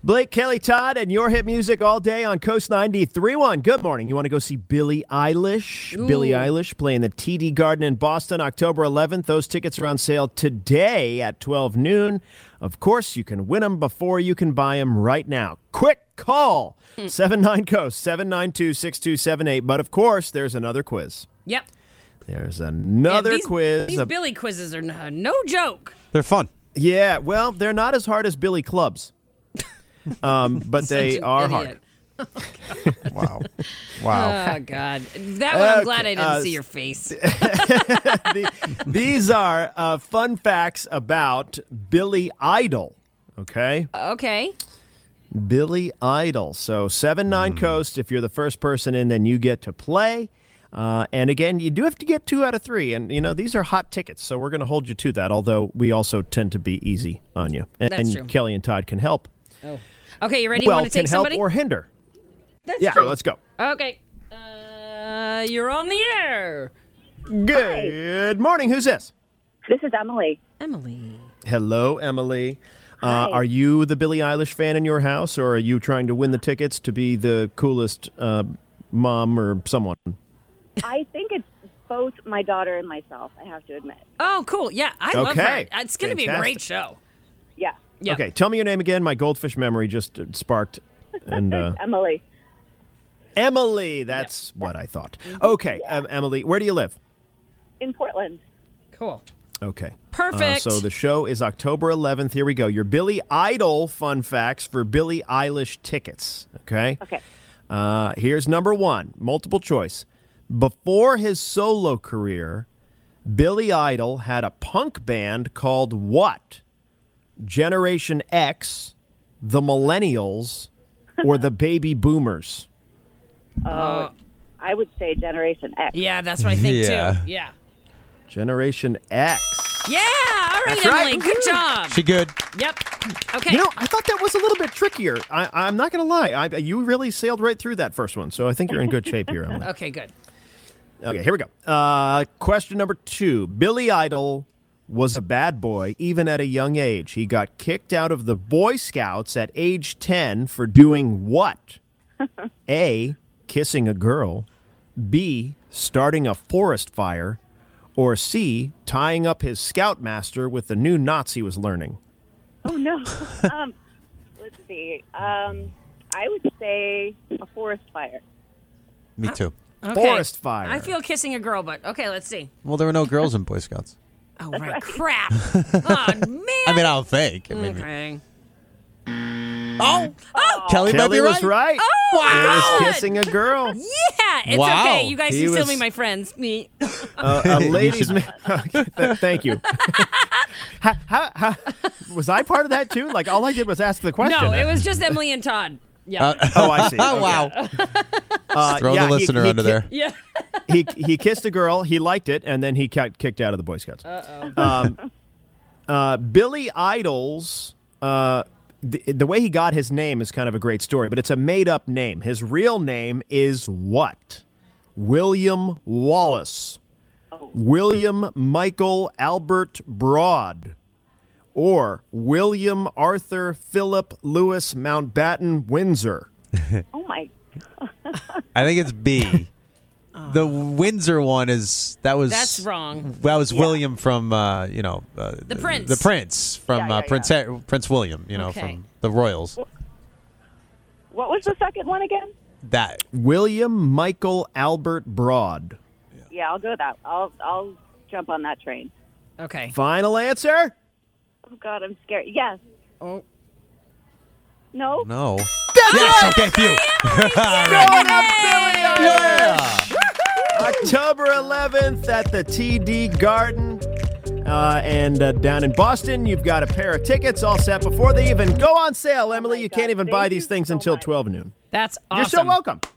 Blake, Kelly, Todd, and your hit music all day on Coast 93.1. Good morning. You want to go see Billie Eilish? Ooh. Billie Eilish playing the TD Garden in Boston, October 11th. Those tickets are on sale today at 12 noon. Of course, you can win them before you can buy them right now. Quick call, 79-COAST, 792-6278. But, of course, there's another quiz. Yep. There's another quiz. These Billy quizzes are no joke. They're fun. Yeah, well, they're not as hard as Billy Clubs. But they are hard. Wow. Wow. Oh, God. That one, I'm glad I didn't see your face. These are fun facts about Billy Idol, okay? Okay. Billy Idol. So 7-9-COAST. If you're the first person in, then you get to play. And again, you do have to get 2 out of 3. And, these are hot tickets, so we're going to hold you to that, although we also tend to be easy on you. That's true. Kelly and Todd can help. Oh. Okay, you ready? Well, You want to take can help somebody? or hinder. That's true. Let's go. Okay. You're on the air. Good morning. Who's this? This is Emily. Emily. Hello, Emily. Hi. Are you the Billie Eilish fan in your house, or are you trying to win the tickets to be the coolest mom or someone? I think it's both my daughter and myself, I have to admit. Oh, cool. Yeah, I love her. Okay. It's going to be a great show. Yeah. Yeah. Okay, tell me your name again. My goldfish memory just sparked. And Emily. Emily, that's what I thought. Okay, Emily, where do you live? In Portland. Cool. Okay. Perfect. So the show is October 11th. Here we go. Your Billy Idol fun facts for Billie Eilish tickets. Okay? Okay. Here's number 1, multiple choice. Before his solo career, Billy Idol had a punk band called what? Generation X, the Millennials, or the Baby Boomers? I would say Generation X. Yeah, that's what I think, Yeah. too. Yeah. Generation X. Yeah. All right, That's right. Emily. Good job. She good. Yep. Okay. I thought that was a little bit trickier. I'm not going to lie. You really sailed right through that first one, so I think you're in good shape here, Emily. Okay, good. Okay, here we go. Question number 2. Billy Idol was a bad boy even at a young age. He got kicked out of the Boy Scouts at age 10 for doing what? A, kissing a girl. B, starting a forest fire. Or C, tying up his scoutmaster with the new knots he was learning. Oh, no. Let's see. I would say a forest fire. Me too. Okay. Forest fire. I feel kissing a girl, but okay, let's see. Well, there were no girls in Boy Scouts. Oh, right. Crap. Oh, man. I mean, I don't think. I mean, Okay. Oh, Kelly might Kelly be was right. Oh, It my was God. kissing a girl. Yeah, it's Wow. okay. You guys He can still was- be my friends. Me. A ladies' man. Thank you. Was I part of that too? Like all I did was ask the question. No, it was just Emily and Todd. Yeah. Oh, I see. Oh, Okay. wow. Throw the listener under there. yeah. He kissed a girl. He liked it, and then he got kicked out of the Boy Scouts. Billy Idol's. The way he got his name is kind of a great story, but it's a made-up name. His real name is what? William Wallace, William Michael Albert Broad, or William Arthur Philip Louis Mountbatten Windsor. Oh, my. I think it's B. The Windsor one That's wrong. That was William from the Prince. The Prince from Yeah. Prince William, Okay. from the Royals. What was the second one again? That William Michael Albert Broad. Yeah, I'll go with that. I'll jump on that train. Okay. Final answer? Oh, God, I'm scared. Yes. Oh. No? no. Yes, okay, phew. Going up, Billy Yeah. Eilish! October 11th at the TD Garden. And down in Boston, you've got a pair of tickets all set before they even go on sale. Emily, you can't even buy Thank these you things so until much. 12 noon. That's awesome. You're so welcome.